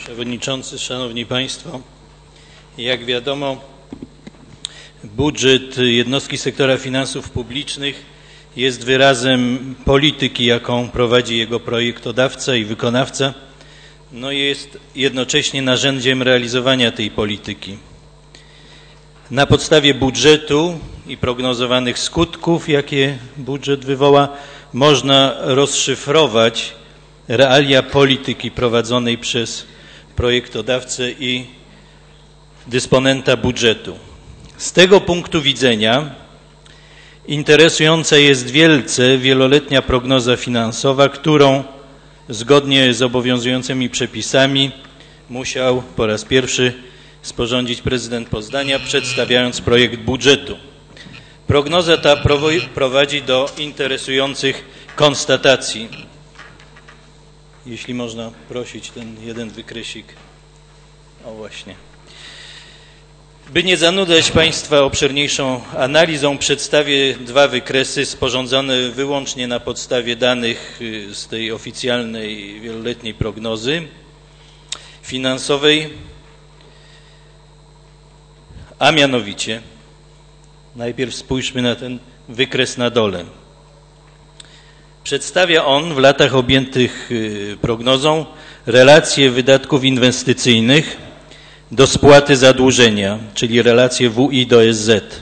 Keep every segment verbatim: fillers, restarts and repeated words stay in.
Przewodniczący, Szanowni Państwo, jak wiadomo, budżet jednostki sektora finansów publicznych jest wyrazem polityki, jaką prowadzi jego projektodawca i wykonawca, no jest jednocześnie narzędziem realizowania tej polityki. Na podstawie budżetu i prognozowanych skutków, jakie budżet wywoła, można rozszyfrować realia polityki prowadzonej przez projektodawcę i dysponenta budżetu. Z tego punktu widzenia interesująca jest wielce wieloletnia prognoza finansowa, którą zgodnie z obowiązującymi przepisami musiał po raz pierwszy sporządzić prezydent Poznania, przedstawiając projekt budżetu. Prognoza ta prowadzi do interesujących konstatacji. Jeśli można prosić ten jeden wykresik. O właśnie. By nie zanudzać Państwa obszerniejszą analizą, przedstawię dwa wykresy sporządzone wyłącznie na podstawie danych z tej oficjalnej wieloletniej prognozy finansowej, a mianowicie najpierw spójrzmy na ten wykres na dole. Przedstawia on w latach objętych prognozą relacje wydatków inwestycyjnych do spłaty zadłużenia, czyli relacje W I do S Z.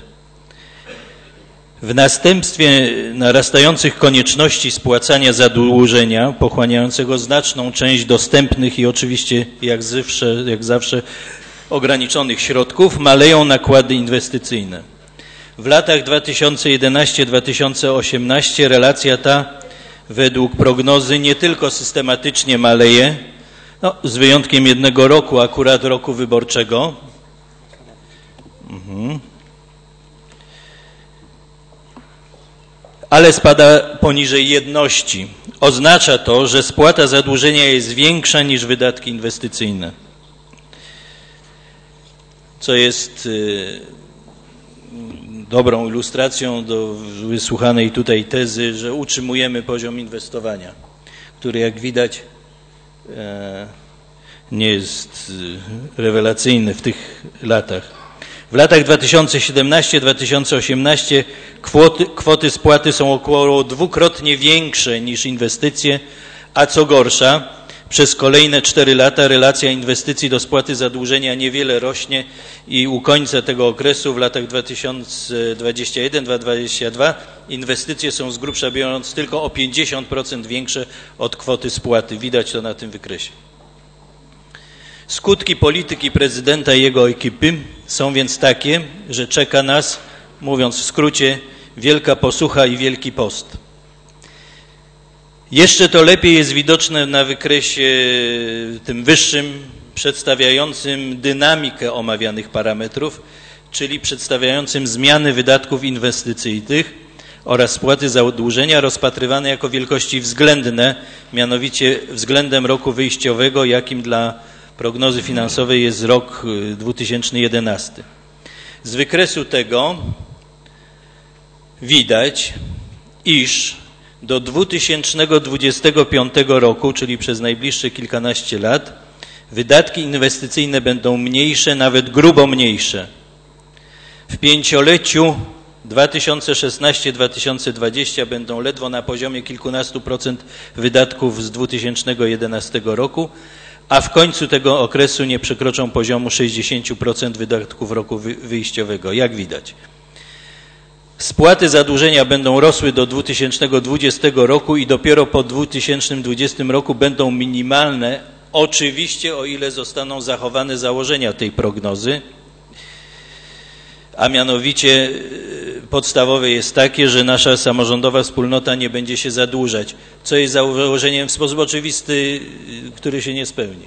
W następstwie narastających konieczności spłacania zadłużenia, pochłaniającego znaczną część dostępnych i oczywiście jak zawsze, jak zawsze ograniczonych środków, maleją nakłady inwestycyjne. W latach dwa tysiące jedenastym do dwa tysiące osiemnastego relacja ta według prognozy nie tylko systematycznie maleje, no, z wyjątkiem jednego roku, akurat roku wyborczego, mhm. ale spada poniżej jedności. Oznacza to, że spłata zadłużenia jest większa niż wydatki inwestycyjne, co jest y, dobrą ilustracją do wysłuchanej tutaj tezy, że utrzymujemy poziom inwestowania, który jak widać e, nie jest rewelacyjny w tych latach. W latach dwa tysiące siedemnastym do dwa tysiące osiemnastego kwoty, kwoty spłaty są około dwukrotnie większe niż inwestycje, a co gorsza, przez kolejne cztery lata relacja inwestycji do spłaty zadłużenia niewiele rośnie i u końca tego okresu w latach dwa tysiące dwudziestym pierwszym do dwa tysiące dwudziestego drugiego inwestycje są z grubsza biorąc tylko o pięćdziesiąt procent większe od kwoty spłaty. Widać to na tym wykresie. Skutki polityki prezydenta i jego ekipy są więc takie, że czeka nas, mówiąc w skrócie, wielka posłucha i wielki post. Jeszcze to lepiej jest widoczne na wykresie tym wyższym, przedstawiającym dynamikę omawianych parametrów, czyli przedstawiającym zmiany wydatków inwestycyjnych oraz spłaty zadłużenia rozpatrywane jako wielkości względne, mianowicie względem roku wyjściowego, jakim dla prognozy finansowej jest rok dwa tysiące jedenasty. Z wykresu tego widać, iż do dwa tysiące dwudziestego piątego roku, czyli przez najbliższe kilkanaście lat, wydatki inwestycyjne będą mniejsze, nawet grubo mniejsze. W pięcioleciu dwa tysiące szesnasty do dwa tysiące dwudziestego będą ledwo na poziomie kilkunastu procent wydatków z dwa tysiące jedenastego roku, a w końcu tego okresu nie przekroczą poziomu sześćdziesięciu procent wydatków roku wyjściowego, jak widać. Spłaty zadłużenia będą rosły do dwa tysiące dwudziestego roku i dopiero po dwa tysiące dwudziestym roku będą minimalne, oczywiście o ile zostaną zachowane założenia tej prognozy, a mianowicie podstawowe jest takie, że nasza samorządowa wspólnota nie będzie się zadłużać, co jest założeniem w sposób oczywisty, który się nie spełni.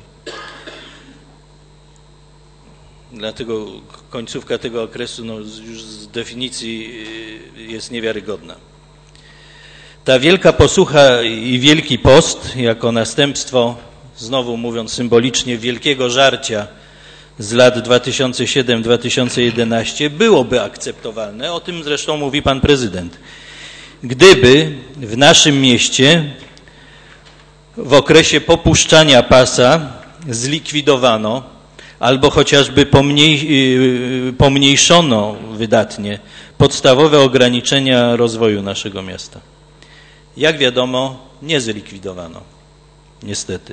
Dlatego końcówka tego okresu no, już z definicji jest niewiarygodna. Ta wielka posłucha i wielki post jako następstwo, znowu mówiąc symbolicznie, wielkiego żarcia z lat dwa tysiące siódmy do dwa tysiące jedenastego byłoby akceptowalne, o tym zresztą mówi pan prezydent, gdyby w naszym mieście w okresie popuszczania pasa zlikwidowano albo chociażby pomniej, pomniejszono wydatnie podstawowe ograniczenia rozwoju naszego miasta. Jak wiadomo, nie zlikwidowano, niestety.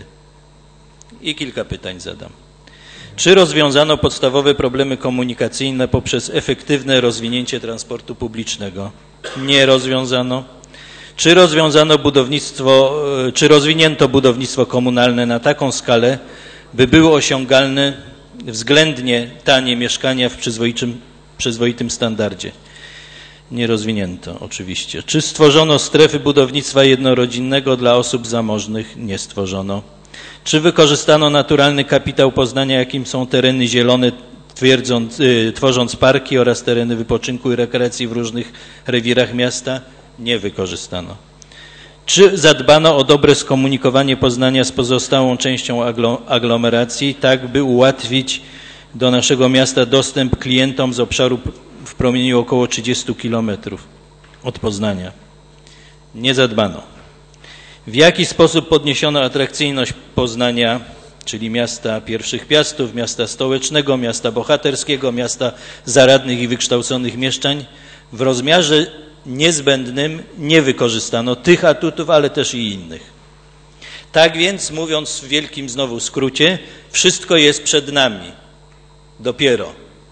I kilka pytań zadam. Czy rozwiązano podstawowe problemy komunikacyjne poprzez efektywne rozwinięcie transportu publicznego? Nie rozwiązano. Czy rozwiązano budownictwo, czy rozwinięto budownictwo komunalne na taką skalę, by były osiągalne względnie tanie mieszkania w przyzwoitym, przyzwoitym standardzie? Nie rozwinięto oczywiście. Czy stworzono strefy budownictwa jednorodzinnego dla osób zamożnych? Nie stworzono. Czy wykorzystano naturalny kapitał Poznania, jakim są tereny zielone, twierdząc, y, tworząc parki oraz tereny wypoczynku i rekreacji w różnych rewirach miasta? Nie wykorzystano. Czy zadbano o dobre skomunikowanie Poznania z pozostałą częścią aglomeracji, tak by ułatwić do naszego miasta dostęp klientom z obszaru w promieniu około trzydziestu kilometrów od Poznania? Nie zadbano. W jaki sposób podniesiono atrakcyjność Poznania, czyli miasta pierwszych piastów, miasta stołecznego, miasta bohaterskiego, miasta zaradnych i wykształconych mieszkań? W rozmiarze niezbędnym nie wykorzystano tych atutów, ale też i innych. Tak więc, mówiąc w wielkim znowu skrócie, wszystko jest przed nami. Dopiero.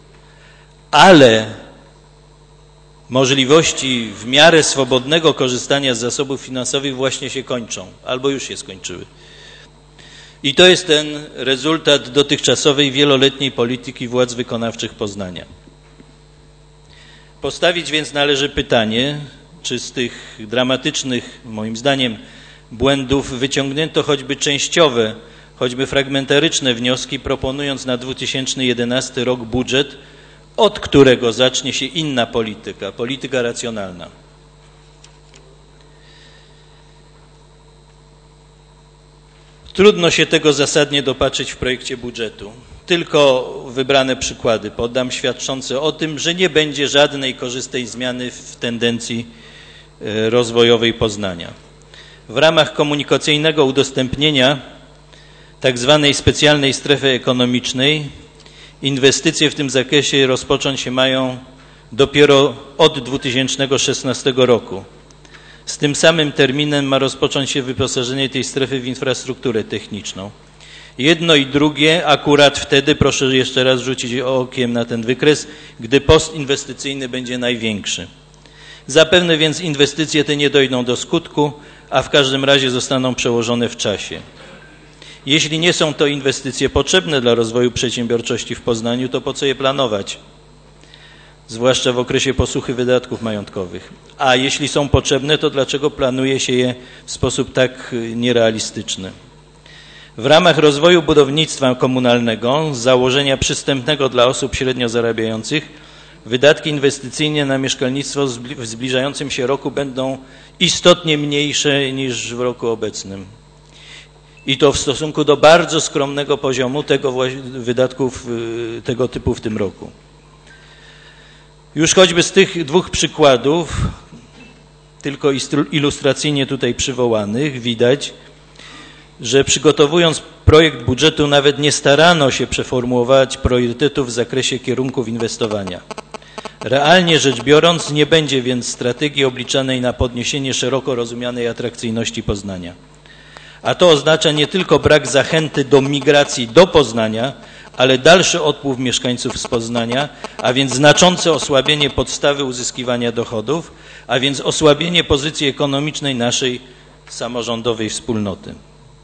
Ale możliwości w miarę swobodnego korzystania z zasobów finansowych właśnie się kończą, albo już się skończyły. I to jest ten rezultat dotychczasowej wieloletniej polityki władz wykonawczych Poznania. Postawić więc należy pytanie, czy z tych dramatycznych, moim zdaniem, błędów wyciągnięto choćby częściowe, choćby fragmentaryczne wnioski, proponując na dwa tysiące jedenasty rok budżet, od którego zacznie się inna polityka, polityka racjonalna. Trudno się tego zasadnie dopatrzyć w projekcie budżetu. Tylko wybrane przykłady podam, świadczące o tym, że nie będzie żadnej korzystnej zmiany w tendencji rozwojowej Poznania. W ramach komunikacyjnego udostępnienia tak zwanej specjalnej strefy ekonomicznej inwestycje w tym zakresie rozpocząć się mają dopiero od dwa tysiące szesnastego roku. Z tym samym terminem ma rozpocząć się wyposażenie tej strefy w infrastrukturę techniczną. Jedno i drugie akurat wtedy, proszę jeszcze raz rzucić okiem na ten wykres, gdy post inwestycyjny będzie największy. Zapewne więc inwestycje te nie dojdą do skutku, a w każdym razie zostaną przełożone w czasie. Jeśli nie są to inwestycje potrzebne dla rozwoju przedsiębiorczości w Poznaniu, to po co je planować? Zwłaszcza w okresie posuchy wydatków majątkowych. A jeśli są potrzebne, to dlaczego planuje się je w sposób tak nierealistyczny? W ramach rozwoju budownictwa komunalnego z założenia przystępnego dla osób średnio zarabiających wydatki inwestycyjne na mieszkalnictwo w zbliżającym się roku będą istotnie mniejsze niż w roku obecnym. I to w stosunku do bardzo skromnego poziomu tego wydatków tego typu w tym roku. Już choćby z tych dwóch przykładów, tylko ilustracyjnie tutaj przywołanych, widać, że przygotowując projekt budżetu nawet nie starano się przeformułować priorytetów w zakresie kierunków inwestowania. Realnie rzecz biorąc, nie będzie więc strategii obliczanej na podniesienie szeroko rozumianej atrakcyjności Poznania. A to oznacza nie tylko brak zachęty do migracji do Poznania, ale dalszy odpływ mieszkańców z Poznania, a więc znaczące osłabienie podstawy uzyskiwania dochodów, a więc osłabienie pozycji ekonomicznej naszej samorządowej wspólnoty.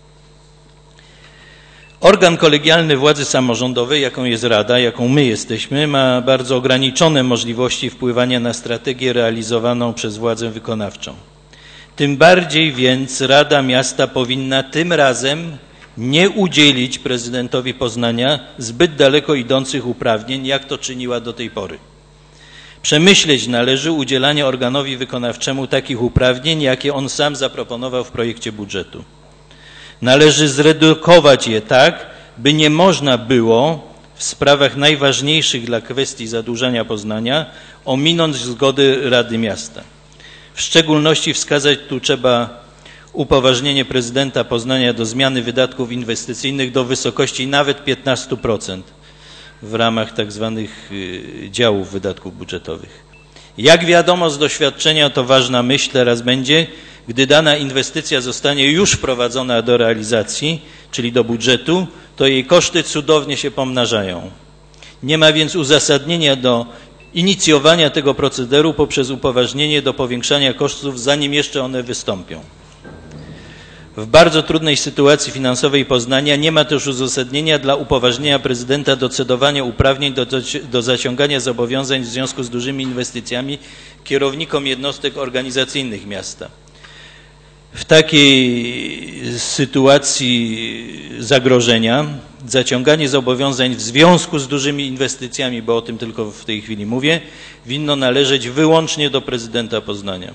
Organ kolegialny władzy samorządowej, jaką jest Rada, jaką my jesteśmy, ma bardzo ograniczone możliwości wpływania na strategię realizowaną przez władzę wykonawczą. Tym bardziej więc Rada Miasta powinna tym razem nie udzielić prezydentowi Poznania zbyt daleko idących uprawnień, jak to czyniła do tej pory. Przemyśleć należy udzielanie organowi wykonawczemu takich uprawnień, jakie on sam zaproponował w projekcie budżetu. Należy zredukować je tak, by nie można było w sprawach najważniejszych dla kwestii zadłużania Poznania ominąć zgody Rady Miasta. W szczególności wskazać tu trzeba upoważnienie prezydenta Poznania do zmiany wydatków inwestycyjnych do wysokości nawet piętnastu procent w ramach tak zwanych działów wydatków budżetowych. Jak wiadomo z doświadczenia, to ważna myśl teraz będzie, gdy dana inwestycja zostanie już wprowadzona do realizacji, czyli do budżetu, to jej koszty cudownie się pomnażają. Nie ma więc uzasadnienia do inicjowania tego procederu poprzez upoważnienie do powiększania kosztów, zanim jeszcze one wystąpią. W bardzo trudnej sytuacji finansowej Poznania nie ma też uzasadnienia dla upoważnienia prezydenta do cedowania uprawnień do, do, do zaciągania zobowiązań w związku z dużymi inwestycjami kierownikom jednostek organizacyjnych miasta. W takiej sytuacji zagrożenia zaciąganie zobowiązań w związku z dużymi inwestycjami, bo o tym tylko w tej chwili mówię, winno należeć wyłącznie do prezydenta Poznania.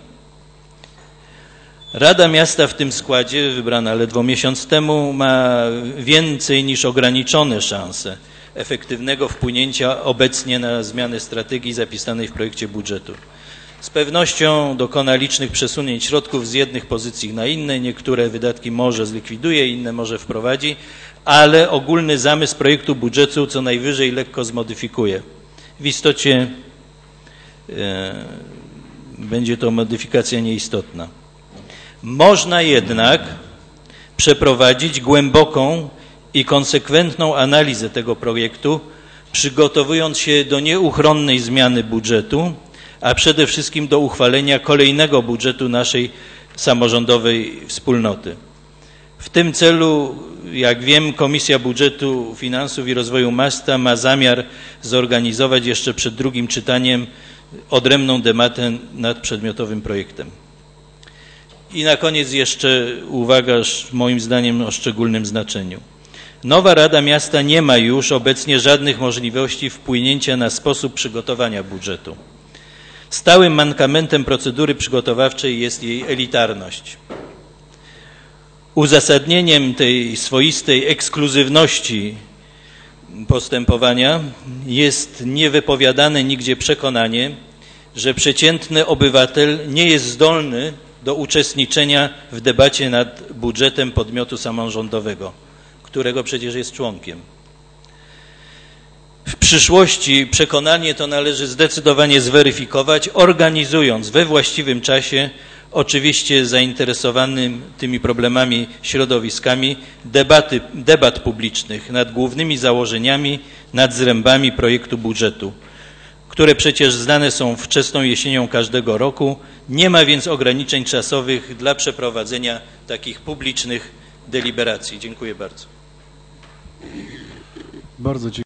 Rada Miasta w tym składzie, wybrana ledwo miesiąc temu, ma więcej niż ograniczone szanse efektywnego wpłynięcia obecnie na zmianę strategii zapisanej w projekcie budżetu. Z pewnością dokona licznych przesunięć środków z jednych pozycji na inne, niektóre wydatki może zlikwiduje, inne może wprowadzi, ale ogólny zamysł projektu budżetu co najwyżej lekko zmodyfikuje. W istocie e, będzie to modyfikacja nieistotna. Można jednak przeprowadzić głęboką i konsekwentną analizę tego projektu, przygotowując się do nieuchronnej zmiany budżetu, a przede wszystkim do uchwalenia kolejnego budżetu naszej samorządowej wspólnoty. W tym celu, jak wiem, Komisja Budżetu, Finansów i Rozwoju Miasta ma zamiar zorganizować jeszcze przed drugim czytaniem odrębną debatę nad przedmiotowym projektem. I na koniec jeszcze uwaga, moim zdaniem, o szczególnym znaczeniu. Nowa Rada Miasta nie ma już obecnie żadnych możliwości wpłynięcia na sposób przygotowania budżetu. Stałym mankamentem procedury przygotowawczej jest jej elitarność. Uzasadnieniem tej swoistej ekskluzywności postępowania jest niewypowiadane nigdzie przekonanie, że przeciętny obywatel nie jest zdolny do uczestniczenia w debacie nad budżetem podmiotu samorządowego, którego przecież jest członkiem. W przyszłości przekonanie to należy zdecydowanie zweryfikować, organizując we właściwym czasie, oczywiście zainteresowanym tymi problemami środowiskami, debaty, debat publicznych nad głównymi założeniami, nad zrębami projektu budżetu, które przecież znane są wczesną jesienią każdego roku. Nie ma więc ograniczeń czasowych dla przeprowadzenia takich publicznych deliberacji. Dziękuję bardzo. Bardzo dziękuję.